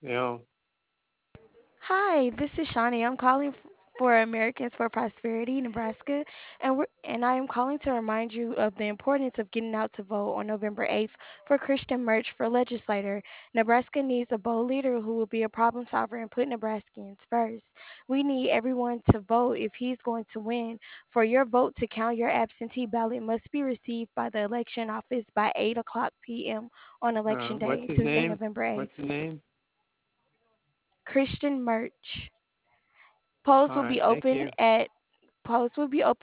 Yeah. Hi, this is Shawnee. I'm calling for Americans for Prosperity, Nebraska, and I am calling to remind you of the importance of getting out to vote on November 8th for Christian Merch for legislator. Nebraska needs a bold leader who will be a problem solver and put Nebraskans first. We need everyone to vote if he's going to win. For your vote to count, your absentee ballot must be received by the election office by 8 o'clock p.m. on Election What's Day, his Tuesday, name? November 8th. What's his name? Christian Merch. Polls All will be right. Thank open you. at polls will be open